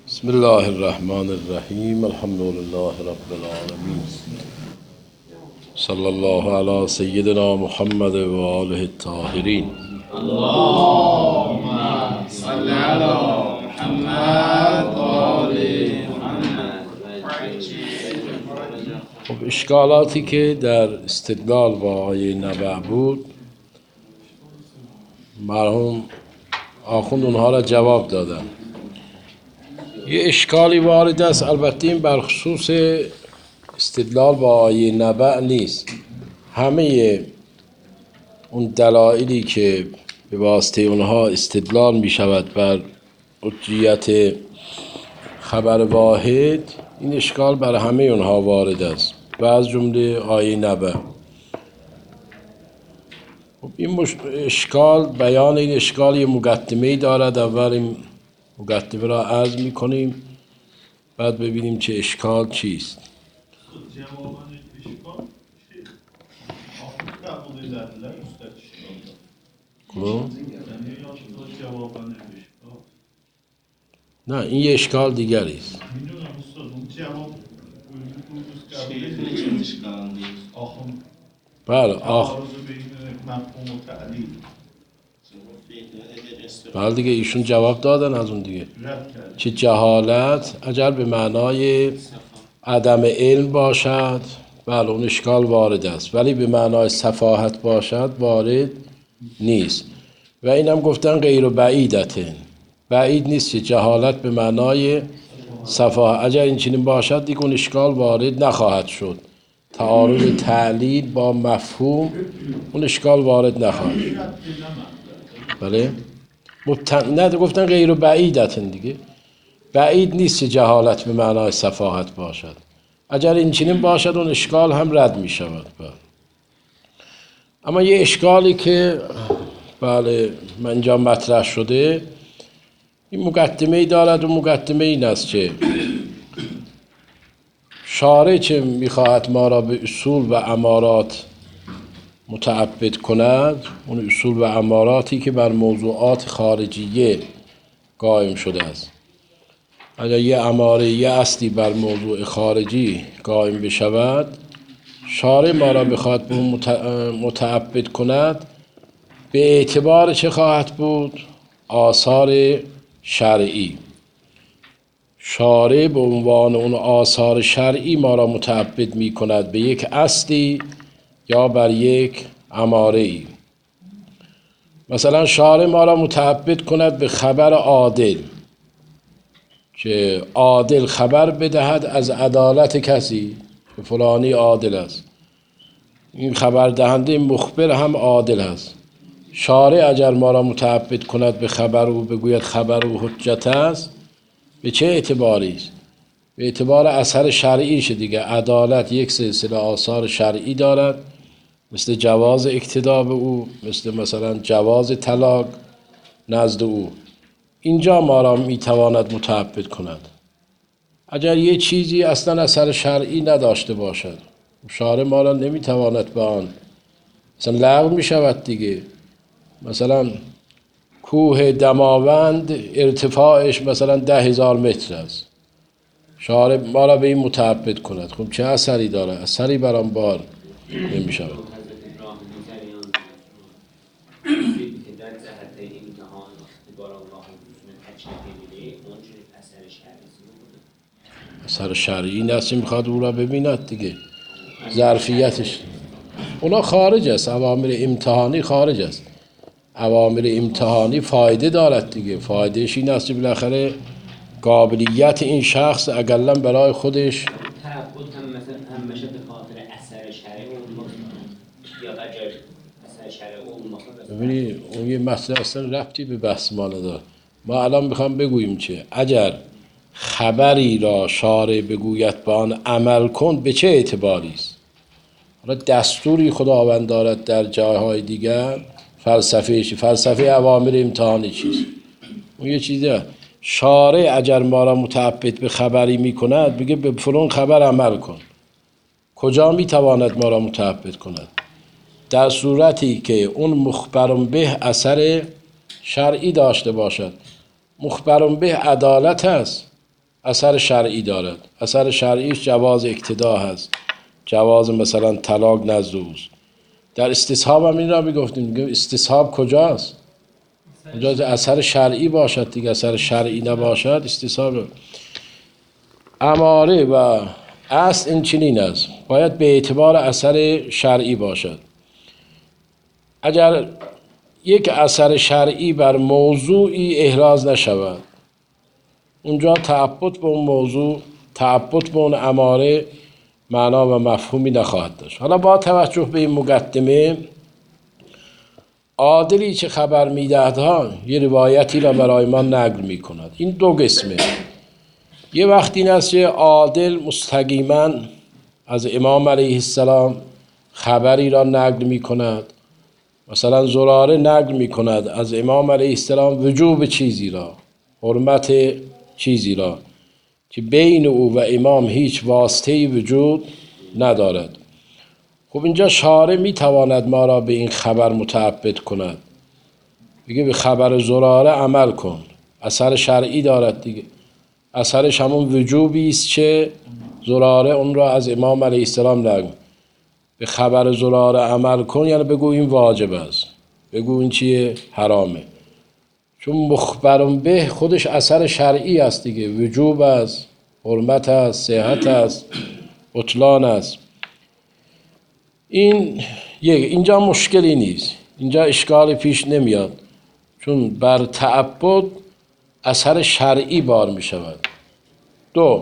بسم الله الرحمن الرحیم. الحمد لله رب العالمین. صلی الله علی سیدنا محمد و آله الطاهرین. اللهم صل على محمد و آل محمد. خب اشکالاتی که در استدلال با آیه نبع بود، مرحوم آخوند اونها را جواب دادن. یه اشکالی وارد است، البته این بر خصوص استدلال با آیه نبع نیست. همه اون دلایلی که به واسطه اونها استدلال می شود بر حجیت خبر واحد، این اشکال بر همه اونها وارد است و از جمله آیه نبع. این اشکال، بیان این اشکال یه مقدمه‌ای دارد. اول این مقدمه را عرض می کنیم، بعد ببینیم چه اشکال چیست. نه، این یه اشکال دیگری است. بله، بله دیگه، ایشون جواب دادن از اون دیگه. چه جهالت اگر به معنای عدم علم باشد، بله اون اشکال وارد است، ولی به معنای سفاهت باشد وارد نیست. و اینم گفتن غیر بعیدتن، بعید نیست که جهالت به معنای سفاهت، اگر این چنین باشد دیگه اون اشکال وارد نخواهد شد. تعارض تعلیل با مفهوم، اون اشکال وارد نخواهد شد. بله؟ نه گفتن غیر بعیدتن دیگه، بعید نیست که جهالت به معنای سفاهت باشد. اگر این چنین باشد اون اشکال هم رد می شود. اما یه اشکالی که بله من اینجا مطرح شده، این مقدمه‌ای دارد و مقدمه این است که شارع چه میخواهد ما را به اصول و امارات متعبد کند، اون اصول و اماراتی که بر موضوعات خارجیه قائم شده است. اگر یه اماره، یه اصلی بر موضوع خارجی قائم بشود، شارع ما را بخواد به متعبد کند، به اعتبار چه خواهد بود؟ آثار شرعی. شارع به عنوان اون آثار شرعی ما را متعبد می کند به یک اصلی یا بر یک اماره‌ای. مثلا شارع ما را متعبد کند به خبر عادل، که عادل خبر بدهد از عدالت کسی که فلانی عادل است. این خبر دهنده مخبر هم عادل است. شارع اگر ما را متعبد کند به خبر او، بگوید خبر او حجت است، به چه اعتباری است؟ به اعتبار اثر شرعیش دیگه. عدالت یک سلسله آثار شرعی دارد، مثل جواز اقتدا به او، مثلا جواز طلاق نزد او. اینجا ما را میتواند متعبد کند. اگر یه چیزی اصلا اثر شرعی نداشته باشد، شارع ما را نمیتواند به آن، مثلا لغو میشود دیگه. مثلا کوه دماوند ارتفاعش مثلا 10,000 متر است، شارع ما را به این متعبد کند، خب چه اثری داره؟ اثری بر آن بار نمی شود. اثر شرعی نسی میخواد او را ببیند دیگه، ظرفیتش اونا خارج است. اوامر امتحانی خارج است. اوامر امتحانی فایده دارد دیگه. فایدهش این است که بالاخره قابلیت این شخص اقلا برای خودش ببینید اون یه مسئله اصلا ربطی به بحث ما نداره. ما الان میخوام بگوییم چه اگر خبری را شارع بگوید با آن عمل کن، به چه اعتباری است؟ حالا دستوری خداوند دارد در جاهای دیگر، فلسفه اوامر امتحانی چیست؟ اون یه چیزه. شارع اگر ما را متعبد به خبری میکند، بگه به فلان خبر عمل کن، کجا میتواند ما را متعبد کند؟ در صورتی که اون مخبرون به اثر شرعی داشته باشد. مخبرون به عدالت است. اثر شرعی دارد. اثر شرعیش جواز اقتدا هست، جواز مثلا طلاق نزد اوست. در استصحاب هم این را میگفتیم، میگیم استصحاب کجاست؟ کجاست اثر شرعی باشد دیگه، اثر شرعی نباشد استصحاب. اماره و اصل این چنین است، باید به اعتبار اثر شرعی باشد. اگر یک اثر شرعی بر موضوعی احراز نشود، اونجا تعبد به اون موضوع، تعبد به اون اماره معنا و مفهومی نخواهد داشت. حالا با توجه به این مقدمه، عادلی که خبر میدهد ها یه روایتی را برای ما نقل میکند. این دو قسمه. یه وقتی این است که عادل مستقیما از امام علیه السلام خبری را نقل میکند. مثلا زراره نقل میکند از امام علیه السلام وجوب چیزی را، حرمت چیزی را که بین او و امام هیچ واسطه‌ای وجود ندارد. خب اینجا شارع میتواند ما را به این خبر متعبد کند، بگه به خبر زراره عمل کن، اثر شرعی دارد دیگه، اثرش همون وجوبی است که زراره اون را از امام علیه السلام نقل. به خبر زراره عمل کن یعنی بگو این واجب است، بگو این چیه حرامه، چون مخبرون به خودش اثر شرعی است دیگه، وجوب است، حرمت است، صحت است، بطلان است. اینجا مشکلی نیست، اینجا اشکال پیش نمیاد، چون بر تعبد اثر شرعی بار می شود. دو،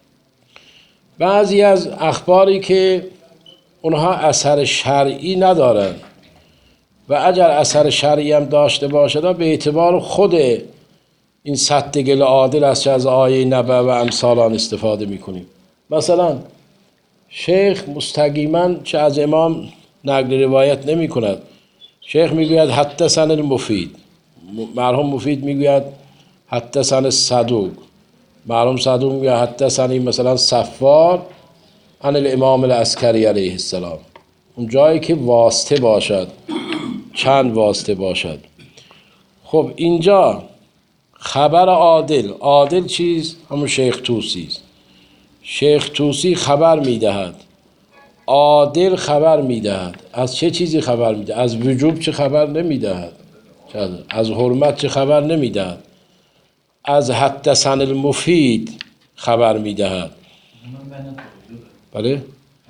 بعضی از اخباری که اونها اثر شرعی ندارند و اگر اثر شرعی هم داشته باشد به اعتبار خود این سد گل عادل است که از آیه نبع و امثال استفاده میکنیم. مثلا شیخ مستقیما چه از امام نقل روایت نمی کند، شیخ میگوید حدثنا المفید، مرحوم مفید میگوید حدثنا الصدوق، مرحوم صدوق میگوید حدثنی مثلا صفار عن الامام العسکری علیه السلام. اون جایی که واسطه باشد، چند واسطه باشد. خب اینجا خبر عادل، عادل چیز همون شیخ طوسی است. شیخ طوسی خبر میدهد، عادل خبر میدهد. از چه چیزی خبر میدهد؟ از وجوب چه خبر نمیدهد، از حرمت چه خبر نمیدهد، از حدثنا المفید خبر میدهد. بله؟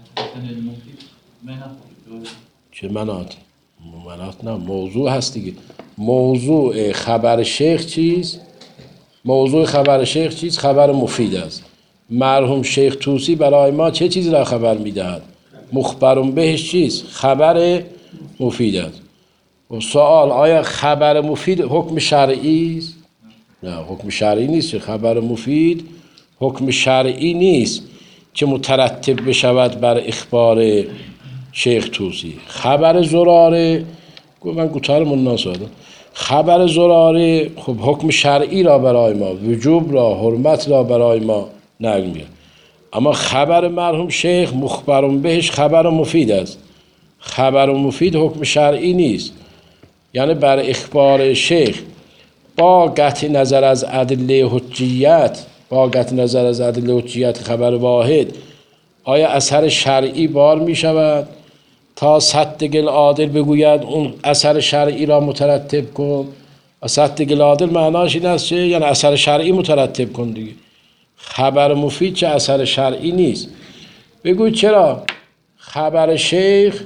چه منات؟ منات نه، موضوع هست دیگه. موضوع خبر شیخ چیز؟ موضوع خبر شیخ چیز؟ خبر مفید است. مرحوم شیخ طوسی برای ما چه چیزی را خبر میدهد؟ مخبرون بهش چیز؟ خبر مفید است. و سوال، آیا خبر مفید حکم شرعی است؟ نه، حکم شرعی نیست. خبر مفید حکم شرعی نیست که مترتب بشود بر اخبار شیخ طوسی. خبر زراره، من گوتار مناس آدم، خبر زراره خب حکم شرعی را برای ما، وجوب را، حرمت را برای ما نقل میاد. اما خبر مرحوم شیخ مخبرون بهش خبر مفید است. خبر مفید حکم شرعی نیست، یعنی بر اخبار شیخ با قطع نظر از ادله حجیت، با قطع نظر از ادله حجیت خبر واحد آیا اثر شرعی بار می شود تا سد گل عادل بگوید اون اثر شرعی را مترتب کن؟ و سد گل عادل معناش این است چه؟ یعنی اثر شرعی مترتب کن دیگه. خبر مفید چه اثر شرعی نیست. بگوی چرا خبر شیخ،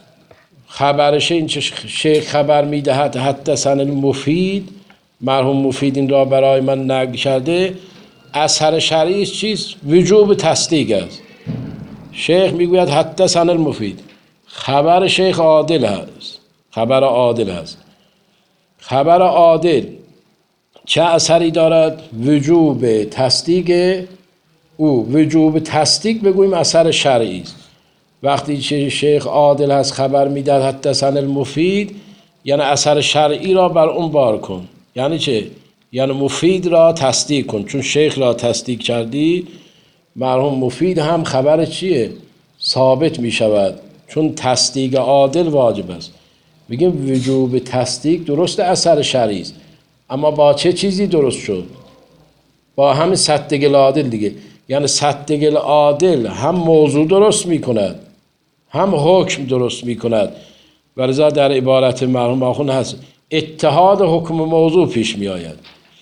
شیخ خبر میدهد حدثنا المفید، مرحوم مفید این را برای من نقل کرده، اثر شرعی چیست؟ وجوب تصدیق است. شیخ میگوید حدثنا المفید، خبر شیخ عادل هست، خبر عادل هست. خبر عادل چه اثری دارد؟ وجوب تصدیق او. وجوب تصدیق بگوییم اثر شرعی است. وقتی که شیخ عادل هست خبر میدهد حدثنا المفید، یعنی اثر شرعی را بر اون بار کن. یعنی چه؟ یعنی مفید را تصدیق کن. چون شیخ را تصدیق کردی، مرحوم مفید هم خبر چیه؟ ثابت می شود. چون تصدیق عادل واجب است. میگیم وجوب تصدیق درست اثر شرعی است، اما با چه چیزی درست شد؟ با همین صدگل عادل دیگه. یعنی صدگل عادل هم موضوع درست میکند هم حکم درست میکند. ولذا در عبارت مرحوم آخوند هست اتحاد حکم موضوع پیش می آید.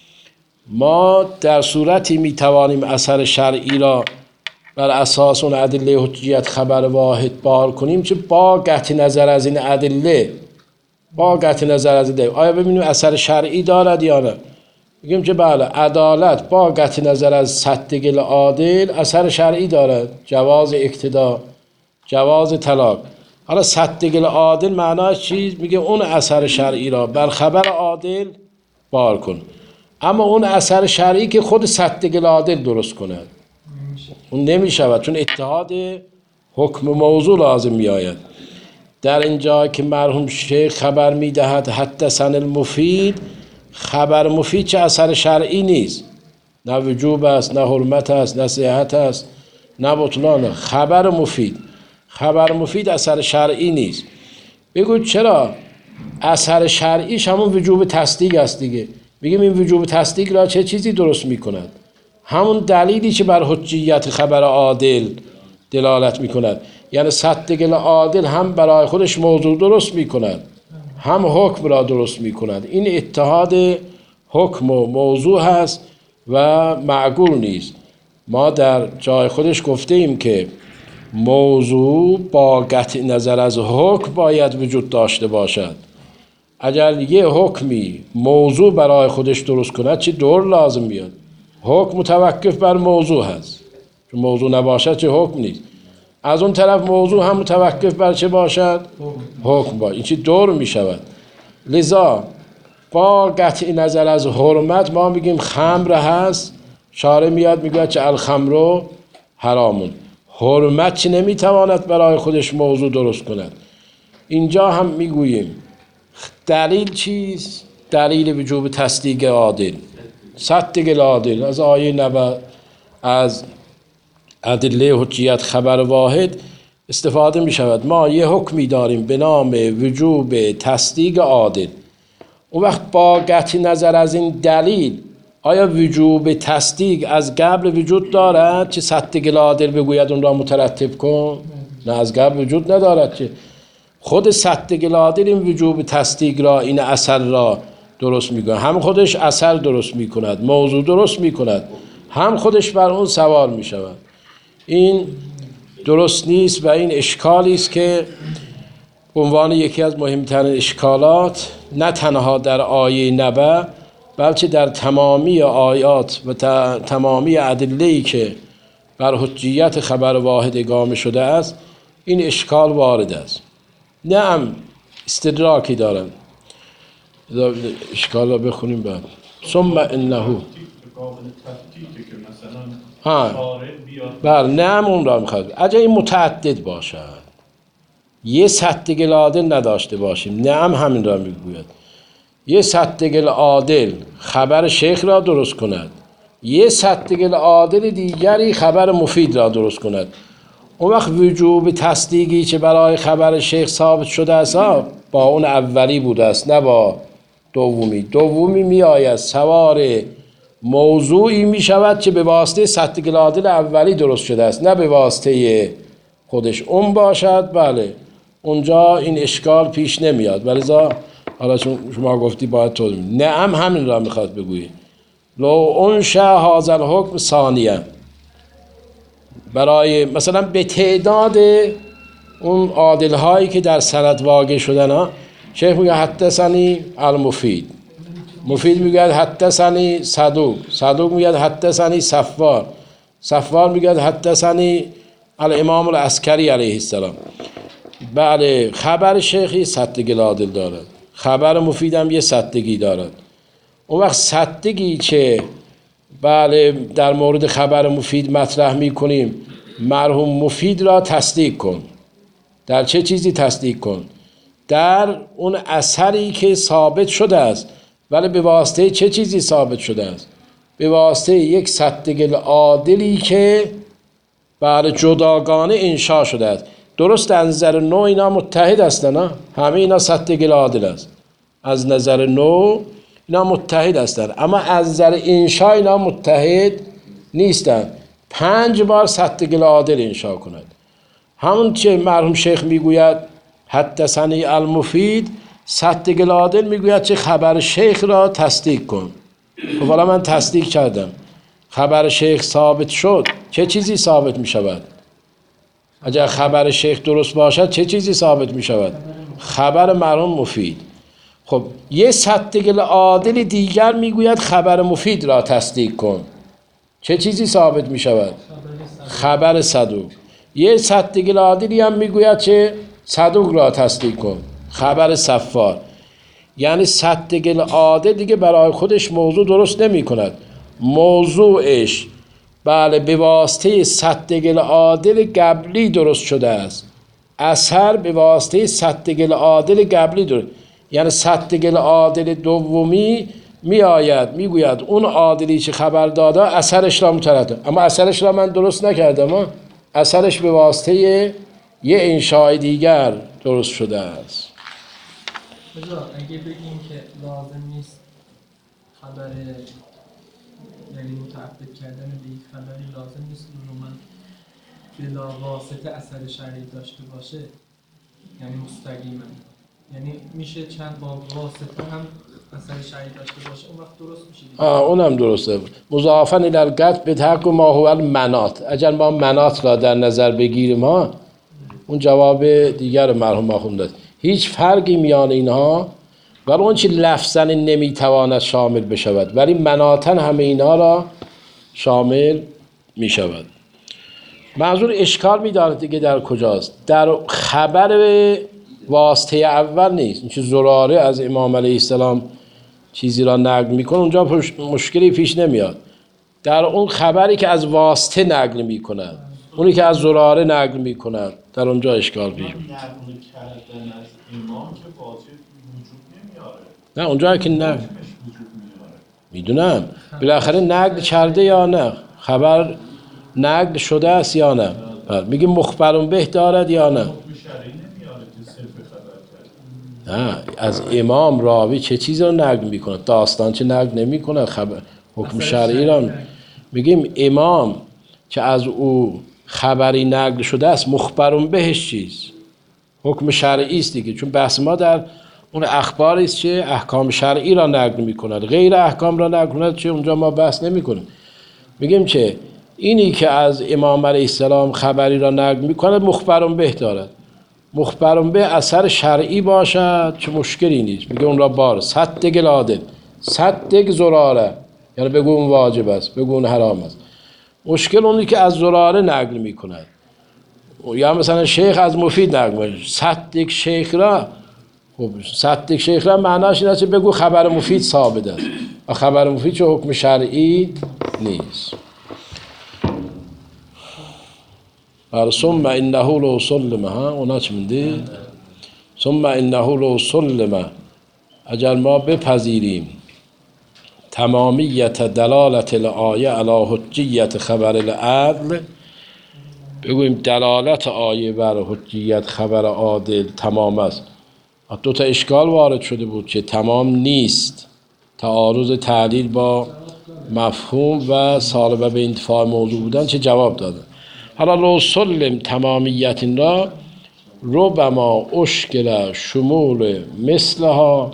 ما در صورتی می توانیم اثر شرعی را بر اساس اون ادله حجیت خبر واحد بار کنیم که با قطع نظر از این ادله، با قطع نظر از ادله آیا ببینیم اثر شرعی دارد یا نه. میگیم که بله عدالت با قطع نظر از صدگل عادل اثر شرعی دارد، جواز اقتدا، جواز طلاق. حالا صدگل عادل معناش چیز؟ میگه اون اثر شرعی را بر خبر عادل بار کن. اما اون اثر شرعی که خود صدگل عادل درست کند اون نمیشود، چون اتحاد حکم موضوع لازم میآید. در اینجا که مرحوم شیخ خبر میدهد حدثنا المفید، خبر مفید چه اثر شرعی نیست، نه وجوب است، نه حرمت است، نه صحت است، نه بطلان. خبر مفید، خبر مفید اثر شرعی نیست. بگو چرا؟ اثر شرعیش همون وجوب تصدیق است دیگه. بگیم این وجوب تصدیق را چه چیزی درست میکند؟ همون دلیلی که بر حجیت خبر عادل دلالت میکند. یعنی صدگل عادل هم برای خودش موضوع درست میکند هم حکم را درست میکند. این اتحاد حکم و موضوع هست و معقول نیست. ما در جای خودش گفته ایم که موضوع با قطع نظر از حکم باید وجود داشته باشد. اگر یه حکمی موضوع برای خودش درست کند چه دور لازم میاد؟ حکم متوقف بر موضوع هست، چون موضوع نباشد چه حکم نیست. از اون طرف موضوع هم متوقف بر چه باشد؟ حکم باشد. این چه دور میشود. لذا با قطع نظر از حرمت ما میگیم خمر هست، شارع میاد میگه چه الخمر حرامون. حرمت چه نمیتواند برای خودش موضوع درست کند. اینجا هم میگوییم دلیل چیست؟ دلیل وجوب تصدیق عادل، صدگل عادل از آیه 90 از ادله حجیت خبر واحد استفاده می شود. ما یه حکمی داریم به نام وجوب تصدیق عادل. اون وقت با قطع نظر از این دلیل آیا وجوب تصدیق از قبل وجود دارد که صدگل عادل بگوید اون را مترتب کن؟ نه، از قبل وجود ندارد که خود صدگل عادل این وجوب تصدیق را، این اثر را درست میکنه. هم خودش اثر درست میکند، موضوع درست میکند، هم خودش بر اون سوار میشود. این درست نیست و این اشکالی است که به عنوان یکی از مهمترین اشکالات نه تنها در آیه نبع بلکه در تمامی آیات و تمامی ادله‌ای که بر حجیت خبر واحد اقامه شده است این اشکال وارد است. نعم استدراکی دارن. اشکال را بخونیم بعد. ثم انه بله نعم اون را میخواد. اگر این متعدد باشد یه صدگل عادل نداشته باشیم، نعم همین را میگوید. یه صدگل عادل خبر شیخ را درست کند، یه صدگل عادل دیگری خبر مفید را درست کند. اون وقت وجوب تصدیقی که برای خبر شیخ ثابت شده است با اون اولی بوده است نه با دومی. دومی می آید سوار موضوعی می شود که به واسطه صدگل عادل اولی درست شده است، نه به واسطه خودش اون باشد. بله اونجا این اشکال پیش نمیاد. ولذا حالا چون شما گفتی باید توضیح بدیم. نعم همین را میخواد بگویی. لو انشأ هذا الحکم ثانیه، برای مثلا به تعداد اون عادل هایی که در سند واقع شدن ها، شیخ میگه حدثنی المفید، مفید میگه حدثنی صدوق، صدوق میگه حدثنی صفوان، صفوان میگه حدثنی الامام العسکری علیه السلام. بله خبر شیخی صدگل عادل دارد، خبر مفیدم یه صدگی دارد. اون وقت صدگی که بله در مورد خبر مفید مطرح میکنیم، مرحوم مفید را تصدیق کن. در چه چیزی تصدیق کن؟ در اون اثری که ثابت شده است. ولی به واسطه چه چیزی ثابت شده است؟ به واسطه یک صدگل عادلی که بله جداگانه انشا شده است. درست از نظر نوع اینا متحد هستن، همه اینا صدگل عادل است. از نظر نوع اینا متحد هستند، اما از نظر انشا اینا متحد نیستند. 5 بار ستگل عادل انشا کند. همون چه مرحوم شیخ میگوید حدثنی المفید، ستگل عادل میگوید چه خبر شیخ را تصدیق کن. خب حالا من تصدیق کردم، خبر شیخ ثابت شد، چه چیزی ثابت می شود؟ اگر خبر شیخ درست باشد چه چیزی ثابت می شود؟ خبر مرحوم مفید. خب یه ستگل عادل دیگر میگوید خبر مفید را تصدیق کن، چه چیزی ثابت می شود؟ خبر صدوق. یه ستگل عادلی هم میگوید چه صدوق را تصدیق کن، خبر صفار. یعنی ستگل عادل دیگه برای خودش موضوع درست نمی کند، موضوعش بله به واسطه ستگل عادل قبلی درست شده است. اثر به واسطه ستگل عادل قبلی درست، یعنی ستگل عادل دومی می آید میگوید اون عادلی که خبر داده اثرش را مترتب، اما اثرش را من درست نکردم، اثرش به واسطه یه انشاء دیگر درست شده است. اگه بگیم که لازم نیست خبر، یعنی متعبد کردن به یک خبری لازم نیست لزوما بلا واسطه اثر شرعی داشته باشه، یعنی مستقیما، یعنی میشه چند با واسطه هم اثر شرعی داشته باشه، اون وقت درست میشه دیگه. اونم درسته. مضافاً الی القطع بتحقق ما هو المناط. اگر ما مناط را در نظر بگیریم اون جواب دیگر مرحوم آخوند است. هیچ فرقی میان اینها ولی اون چی لفظاً نمیتواند شامل بشود، ولی مناطاً همه اینها را شامل میشود. منظور اشکال میداند دیگه در کجاست؟ در خبر واسطه اول نیست. این که زراره از امام علیه السلام چیزی را نقل میکنه اونجا مشکلی پیش نمیاد. در اون خبری که از واسطه نقل میکند، اونی که از زراره نقل میکند، در اونجا اشکال پیش میاد. نه اونجا که نه میدونم بالاخره نقل کرده یا نه، خبر نقل شده است یا نه، میگیم مخبرون به دارد یا نه. نه از امام راوی چه چیزی رو نقل میکنه؟ داستان چه نقل نمیکنه؟ خبر حکم شرعی را میگیم امام که از او خبری نقل شده است، مخبرون بهش چیز حکم شرعی است دیگه، چون بحث ما در اون اخباری است که احکام شرعی را نقل میکند، غیر احکام را نقل کند چه اونجا ما بحث نمیکنیم. میگیم که اینی که از امام علیه السلام خبری را نقل میکند مخبرون به دارد، مخبرون به اثر شرعی باشد چه مشکلی نیست. میگه اون را بار ستگل عادل، ستگ زراره، یعنی بگو اون واجب است، بگو اون حرام است. مشکل اونی که از زراره نقل میکند، یا مثلا شیخ از مفید نقل میکند، ستگ شیخ را. خب ستگ شیخ را معناش این است که بگو خبر مفید ثابت است و خبر مفید چه حکم شرعی نیست. ثم انه لو سلم، اونا چی میدید؟ ثم انه لو سلم، اگر ما بپذیریم تمامیت دلالت الآیه علی حجیت خبر العدل، بگوییم دلالت آیه بر حجیت خبر عادل تمام است. دو تا اشکال وارد شده بود که تمام نیست، تعارض تعلیل با مفهوم و سالبه به انتفاع موضوع بودن چه جواب داده. حالا لو سلم تمامیت این را ربما اشکل شمول مثلها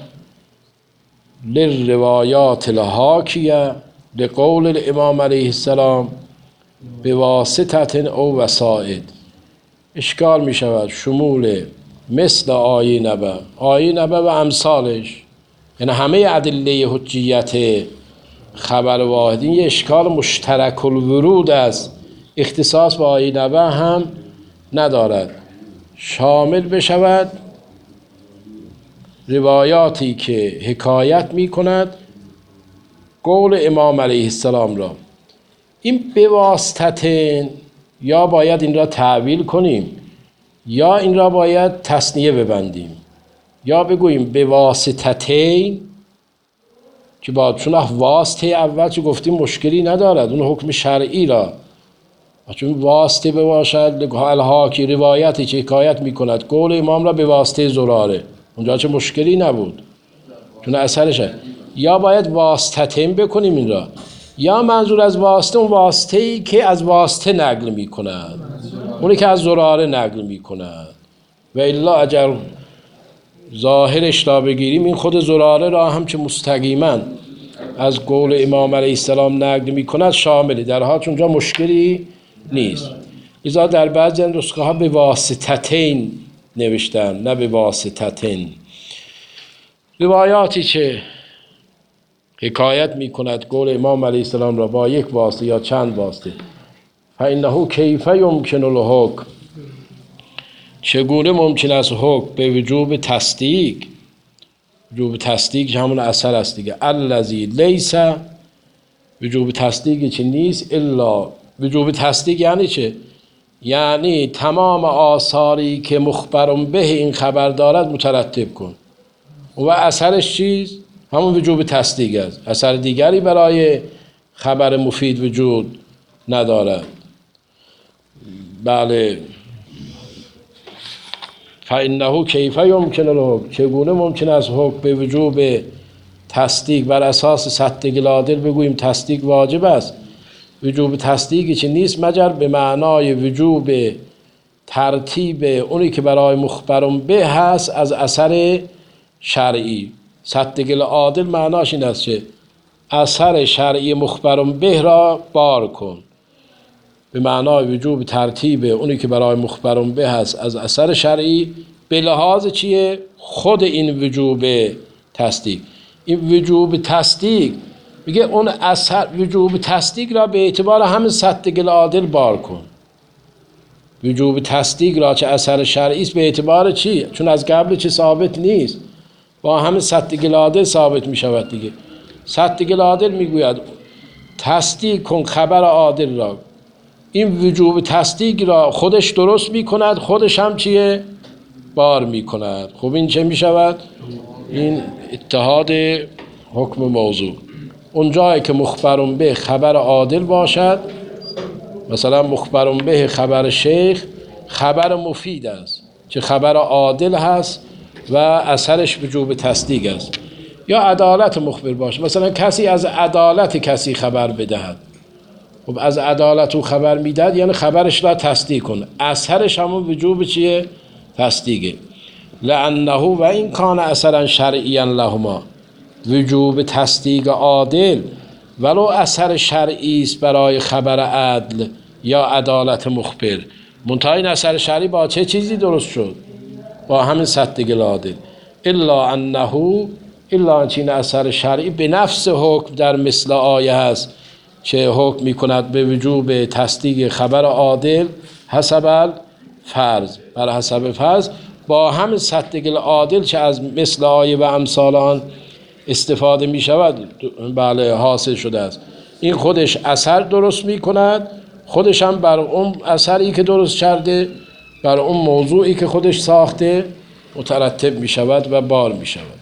للروایات الحاکیه لقول الامام علیه السلام بواسطه او وسائد. اشکال می شود شمول مثل آیه نبا، آیه نبا و امثالش، یعنی همه ادله حجیت خبر واحد، این یه اشکال مشترک الورود است، اختصاص با آیه نبا هم ندارد، شامل بشود روایاتی که حکایت می کند قول امام علیه السلام را. این بواسطه یا باید این را تعویل کنیم یا این را باید تثنیه ببندیم، یا بگوییم بواسطتین که با چون واسطه اول چه گفتیم مشکلی ندارد، اون حکم شرعی را، چون واسطه باشد الحاکی روایتی که حکایت می کند قول امام را به واسطه زراره، اونجا چه مشکلی نبود چون اثرشه. یا باید واسطتین بکنیم این را، یا منظور از واسطه اون واسطه‌ای که از واسطه نقل می‌کند، اونی که از زراره نقل می‌کند. و الا اگر ظاهرش را بگیریم این خود زراره را هم که مستقیما از قول امام علیه السلام نقل می‌کند شامله، در حال اونجا مشکلی نیست. لذا در بعضی نسخه ها به واسطتین نوشتن، نه به واسطتین. روایاتی که حکایت می‌کند قول امام علیه السلام را با یک واسطه یا چند واسطه، فإنه کیف یمکن الحکم، چگونه ممکن است حکم به وجوب تصدیق، وجوب تصدیق همون اثر است دیگه، الذی لیس، وجوب تصدیقی چه نیست الا، وجوب تصدیق یعنی چه؟ یعنی تمام آثاری که مخبرم به این خبر دارد مترتب کن و اثرش چیز؟ همون وجوب تصدیق است، اثر دیگری برای خبر مفید وجود ندارد. بله، فإنه کیف یمکن الحکم، چگونه ممکن است حکم به وجوب تصدیق بر اساس صدق العادل بگوییم تصدیق واجب است. وجوب تصدیقی چه نیست مگر به معنای وجوب ترتیب اونی که برای مخبرم به هست از اثر شرعی. صدق العادل معناش این است که اثر شرعی مخبرم به را بار کن، به معنای وجوب ترتیب اونی که برای مخبرم به هست از اثر شرعی به لحاظ چیه؟ خود این وجوب تصدیق. این وجوب تصدیق میگه اون اثر، وجوب تصدیق را به اعتبار همین صدق العادل بار کن. وجوب تصدیق را چه اثر شرعی است به اعتبار چی؟ چون از قبل چه ثابت نیست، با همین صدق العادل ثابت میشود دیگه. صدق العادل میگوید تصدیق کن خبر عادل را، این وجوب تصدیق را خودش درست میکند، خودش هم چیه؟ بار میکند. خب این چه میشود؟ این اتحاد حکم موضوع. اونجایی که مخبرم به خبر عادل باشد، مثلا مخبرم به خبر شیخ خبر مفید است که خبر عادل هست و اثرش وجوب تصدیق است، یا عدالت مخبر باشه، مثلا کسی از عدالت کسی خبر بدهد، خب از عدالت او خبر میدهد یعنی خبرش را تصدیق کن، اثرش همون وجوب چیه؟ تصدیقه. لانه و این کان اثرا شرعیا لهما، وجوب تصدیق عادل ولو اثر شرعی است برای خبر عدل یا عدالت مخبر، منتها این اثر شرعی با چه چیزی درست شد؟ با همین صدق العادل. الا انه، الا چین اثر شرعی به نفس حکم در مثل آیه هست چه حکم میکند به وجوب تصدیق خبر عادل حسب فرض، بر حسب فرض، با همین صدق العادل چه از مثل آیه و امثال آن استفاده می شود، بله حاصل شده است. این خودش اثر درست می کند، خودش هم بر اون اثری که درست کرده، بر اون موضوعی که خودش ساخته مترتب می شود و بار می شود.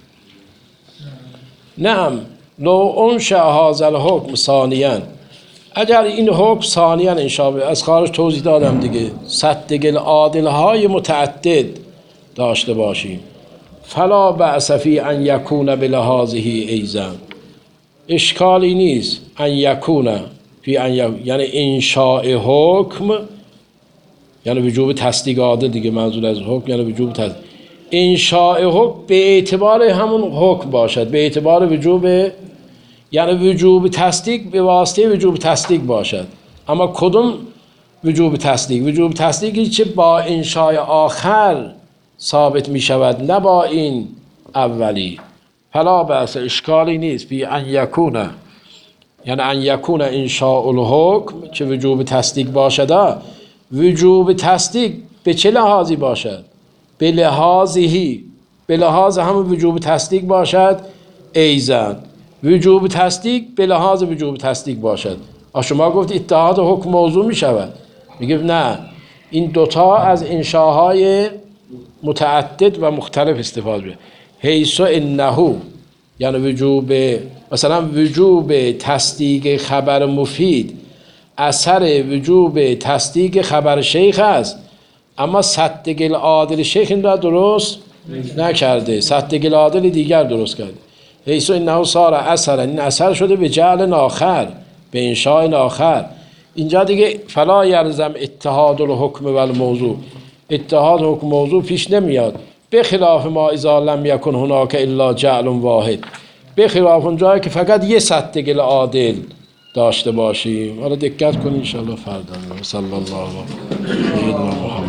نعم لو انشأ هذا الحکم ثانیاً، اگر این حکم ثانیاً انشاء از خارج توضیح دادم دیگه، صدق العادل های متعدد داشته باشیم، فلا بأس فی ان یکون بلحاظه ایضا، اشکالی نیست ان یکون فی ان یعنی انشاء حکم یعنی وجوب تصدیق عادل دیگه، منظور از حکم یعنی وجوب تصدیق، انشاء حکم به اعتبار همون حکم باشد، به اعتبار وجوب، یعنی وجوب تصدیق به واسطه وجوب تصدیق باشد. اما کدوم وجوب تصدیق؟ وجوب تصدیقی چه با انشاء آخر ثابت می شود، نه با این اولی. فلا بأس، اشکالی نیست بی ان یکونه، یعنی ان یکونه انشاء الحکم چه وجوب تصدیق باشد. وجوب تصدیق به چه لحاظی باشد؟ به لحاظی، به لحاظ همون وجوب تصدیق باشد. ایضا وجوب تصدیق به لحاظ وجوب تصدیق باشد. شما گفت اتحاد حکم موضوع می شود، میگه نه، این دوتا از انشاهای متعدد و مختلف استفاده بشه. حیث انه یعنی وجوب، مثلا وجوب تصدیق خبر مفید اثر وجوب تصدیق خبر شیخ است، اما صدق العادل شیخ این را درست نکرده، صدق العادل دیگر درست کرده. حیث انه صار اثر، این اثر شده به جعل آخر، به انشاء آخر. اینجا دیگه فلا یلزم اتحاد الحکم و الموضوع، اتحاد حکم موضوع پیش نمیاد. به خلاف ما اذا لم یکن هناک الا جعل واحد، به خلاف اون جایی که فقط یه سطح گل عادل داشته باشیم. حالا دقت کنید ان شاء الله فردا. صلی الله علیه و سیدنا محمد.